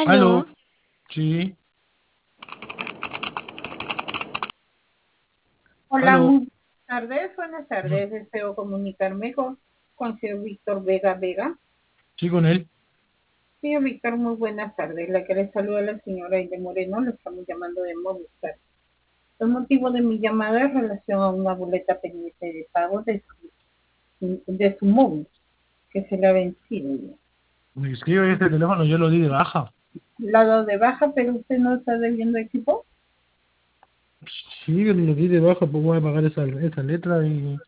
Aló, Aló, sí, Hola, aló, muy buenas tardes. Deseo comunicarme con señor Víctor Vega Vega. sí con él. Señor Víctor, muy buenas tardes. La que le saluda la señora Aide Moreno, lo estamos llamando de Movistar. El motivo de mi llamada es relación a una boleta pendiente de pago de su móvil, que se le ha vencido. Es que yo este teléfono yo lo di de baja. Lado de baja, pero usted no está debiendo equipo. Sí, yo lo di de baja, pues voy a pagar esa letra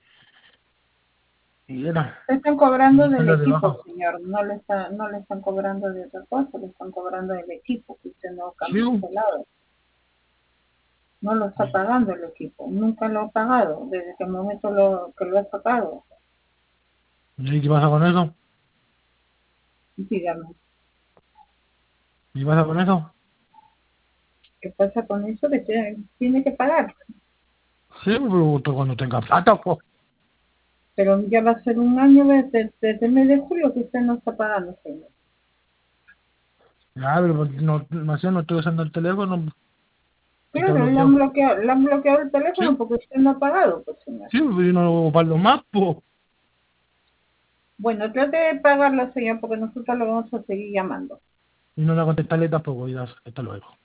y era. Le están cobrando Y del la de baja. equipo, señor. No le están cobrando de otra cosa, le están cobrando del equipo, que usted no Sí, cancelado. No lo está pagando el equipo, nunca lo ha pagado, desde que el momento que lo ha sacado. ¿y qué pasa con eso? Dígame, ¿Y qué pasa con eso? ¿qué pasa con eso? Que tiene que pagar, Sí, pero cuando tenga plata, pues. pero ya va a ser un año desde el mes de julio que usted no está pagando, señor. Ya, pero no, no estoy usando el teléfono, está Claro, bloqueado. le han bloqueado el Sí, teléfono porque usted no ha pagado, pues, señor. sí, pero yo no lo pago más, pues. Bueno, trate de pagarlo, señor, porque nosotros lo vamos a seguir llamando. Y no le contestarle tampoco, y hasta luego.